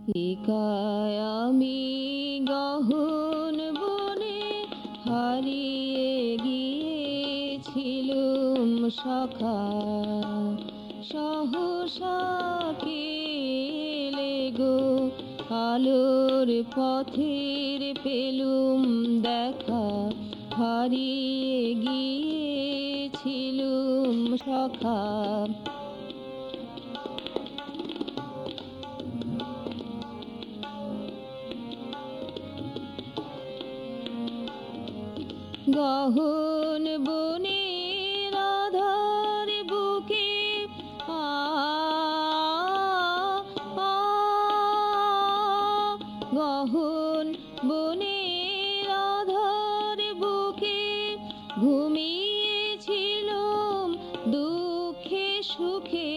একাই আমি গহন বনে হারিয়ে গিয়েছিলুম সখা। সহসা কেলে গো আলোর পথের পেলুম দেখা, হারিয়ে গিয়েছিলুম সখা। গহন বনের আধার বুকে গহন বনের আধার বুকে ঘুমিয়েছিলুম দুঃখে সুখে।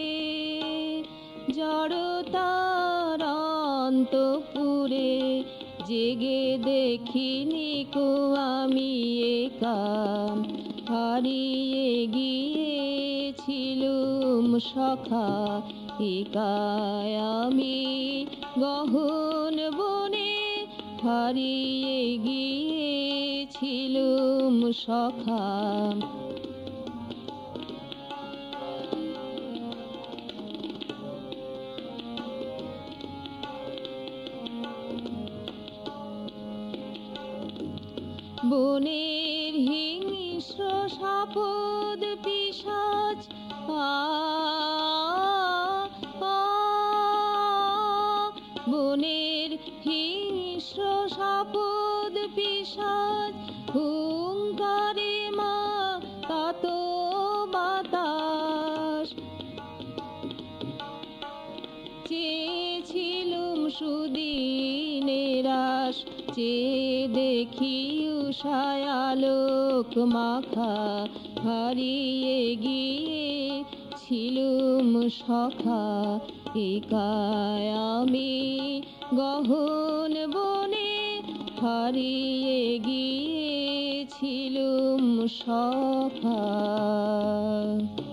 জড়তার অন্তঃপুরে জেগে দেখিনি কো আমি একা, হারিয়ে গিয়েছিলুম সখা। একাই আমি গহন বনে হারিয়ে গিয়েছিলুম সখা। বনের হিংস্র সাপদ পিশাচ বনের হিংস্র সাপদ পিশাচ হুঙ্কারে মা তাত বাতাস। চেয়েছিলুম সুদিনের আশ, চেয়ে দেখি উষায় আলোক মাখা, হারিয়ে গিয়েছিলুম সখা। একাই আমি গহন বনে হারিয়ে গিয়েছিলুম সখা।